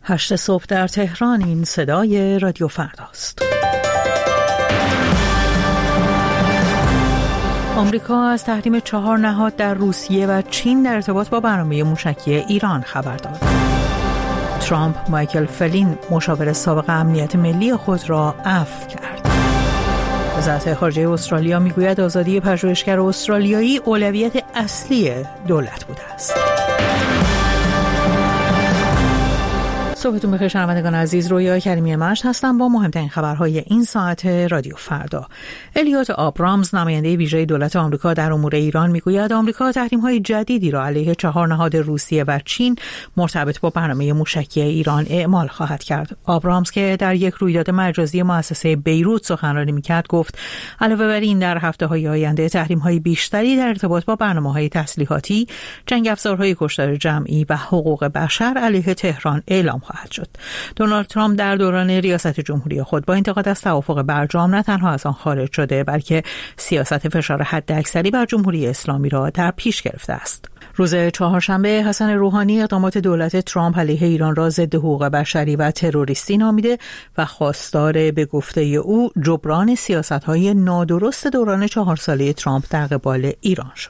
8 صبح در تهران. این صدای رادیو فرداست. آمریکا از تحریم 4 نهاد در روسیه و چین در ارتباط با برنامه موشکی ایران خبر داد. ترامپ مایکل فلین مشاور سابق امنیت ملی خود را عفو کرد. وزارت خارجه استرالیا میگوید آزادی پژوهشگر استرالیایی اولویت اصلی دولت بوده است. صبحتون بخیر شنوندگان عزیز، رویا کریمی مشت هستم با مهمترین خبرهای این ساعت رادیو فردا. الیوت آبرامز نماینده ویژه دولت آمریکا در امور ایران میگوید آمریکا تحریم‌های جدیدی را علیه 4 نهاد روسیه و چین مرتبط با برنامه موشکی ایران اعمال خواهد کرد. آبرامز که در یک رویداد مجازی مؤسسه بیروت سخنرانی میکرد گفت علاوه بر این در هفته‌های آینده تحریم‌های بیشتری در ارتباط با برنامه‌های تسلیحاتی، جنگ افزارهای کشتار جمعی و حقوق بشر علیه تهران اعلام خواهد شد. دونالد ترامپ در دوران ریاست جمهوری خود با انتقاد از توافق برجام نه تنها از آن خارج شده بلکه سیاست فشار حداکثری بر جمهوری اسلامی را در پیش گرفته است. روز چهارشنبه حسن روحانی اقدامات دولت ترامپ علیه ایران را ضد حقوق بشری و تروریستی نامیده و خواستار به گفته او جبران سیاست‌های نادرست دوران 4 ساله ترامپ در قبال ایران شد.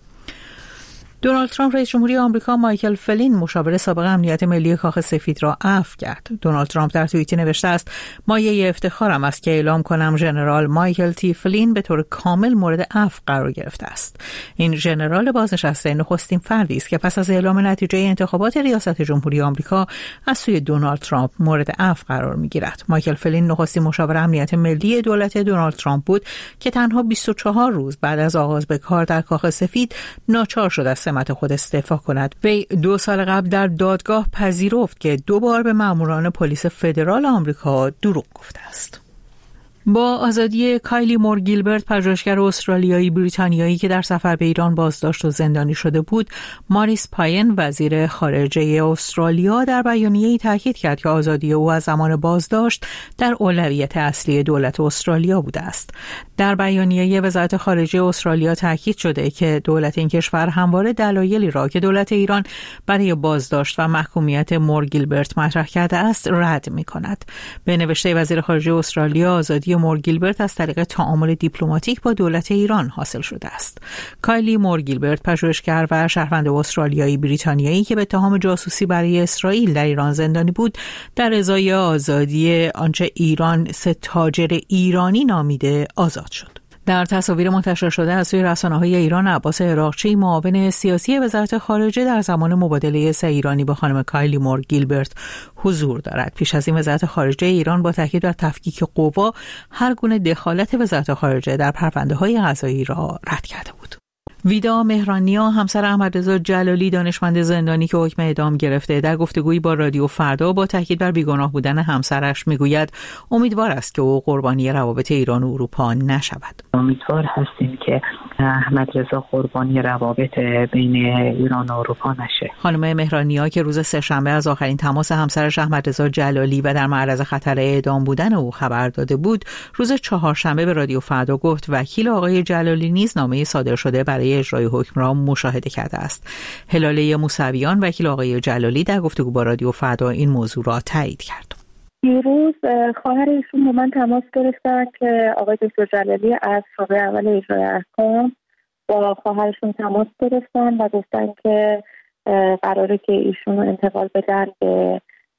دونالد ترامپ رئیس جمهوری آمریکا مایکل فلین مشاور سابق امنیت ملی کاخ سفید را عفو کرد. دونالد ترامپ در توییتی نوشته است مایه افتخارم است که اعلام کنم ژنرال مایکل تی فلین به طور کامل مورد عفو قرار گرفته است. این ژنرال بازنشسته نخستین فردی است که پس از اعلام نتیجه انتخابات ریاست جمهوری آمریکا از سوی دونالد ترامپ مورد عفو قرار می‌گیرد. مایکل فلین نخستین مشاور امنیت ملی دولت دونالد ترامپ بود که تنها 24 روز بعد از آغاز به کار در کاخ سفید ناچار شد از سمت خود استعفا کند. وی 2 سال قبل در دادگاه پذیرفت که 2 بار به ماموران پلیس فدرال آمریکا دروغ گفته است. با آزادی کایلی مور گیلبرت پژوهشگر استرالیایی بریتانیایی که در سفر به ایران بازداشت و زندانی شده بود، ماریس پاین وزیر خارجه استرالیا در بیانیه‌ای تاکید کرد که آزادی او از زمان بازداشت در اولویت اصلی دولت استرالیا بوده است. در بیانیه وزارت خارجه استرالیا تاکید شده که دولت این کشور همواره دلایلی را که دولت ایران برای بازداشت و محکومیت مور گیلبرت مطرح کرده است رد می‌کند. به نوشته وزیر خارجه استرالیا، آزادی مور گیلبرت از طریق تعامل دیپلماتیک با دولت ایران حاصل شده است. کایلی مور گیلبرت پژوهشگر و شهروند استرالیایی بریتانیایی که به اتهام جاسوسی برای اسرائیل در ایران زندانی بود، در ازای آزادی آنچه ایران 3 تاجر ایرانی نامیده آزاد شد. در تصاویر منتشر شده از سوی رسانه‌های ایران، عباس عراقچی معاون سیاسی وزارت خارجه در زمان مبادله 3 ایرانی با خانم کایلی مور گیلبرت حضور دارد. پیش از این وزارت خارجه ایران با تاکید بر تفکیک قوا هر گونه دخالت وزارت خارجه در پرونده‌های قضایی را رد کرده بود. ویدا مهرانیا همسر احمدرضا جلالی دانشمند زندانی که حکم اعدام گرفته در گفتگویی با رادیو فردا با تاکید بر بیگناه بودن همسرش میگوید امیدوار است که او قربانی روابط ایران و اروپا نشود. امیدوار هستیم که احمدرضا قربانی روابط بین ایران و اروپا نشه. خانم مهرانیا که روز سه‌شنبه از آخرین تماس همسرش احمدرضا جلالی و در معرض خطر اعدام بودن او خبر داده بود، روز چهارشنبه به رادیو فردا گفت وکیل آقای جلالی نیز نامه صادر شده برای اجرای حکم را مشاهده کرده است. هلاله موسویان وکیل آقای جلالی در گفتگو با رادیو فردا این موضوع را تایید کرد. دیروز خواهر ایشون با من تماس گرفتن که آقای دکتر جلالی از شعبه اول اجرای احکام با خواهرشون تماس گرفتن و گفتن که قراره که ایشون رو انتقال بدن به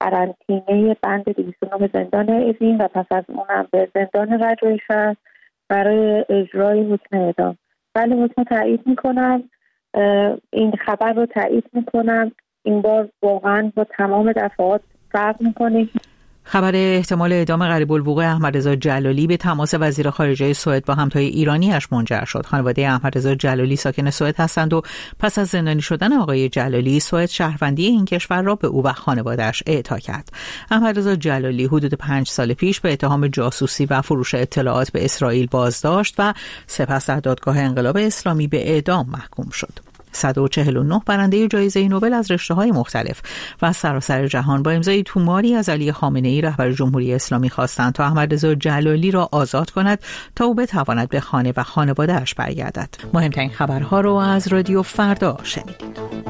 قرنطینه بند 209 زندان اوین و پس از اونم به زندان رجایی برای اجرای حکم اعدام. بله، حکم تایید میکنم، این خبر رو تایید میکنم. این بار واقعا با تمام دفعات فرق میکنه. خبر احتمال اعدام قریب الوقوع احمدرضا جلالی به تماس وزیر خارجه سوئد با همتای ایرانی‌اش منجر شد. خانواده احمدرضا جلالی ساکن سوئد هستند و پس از زندانی شدن آقای جلالی، سوئد شهروندی این کشور را به او و خانواده‌اش اعطا کرد. احمدرضا جلالی حدود 5 سال پیش به اتهام جاسوسی و فروش اطلاعات به اسرائیل بازداشت و سپس در دادگاه انقلاب اسلامی به اعدام محکوم شد. 149 برنده جایزه نوبل از رشته‌های مختلف و از سراسر جهان با امضای توماری از علی خامنه‌ای رهبر جمهوری اسلامی خواستند تا احمدرضا جلالی را آزاد کند تا او بتواند به خانه و خانواده‌اش برگردد. مهمترین خبرها را از رادیو فردا شنیدید.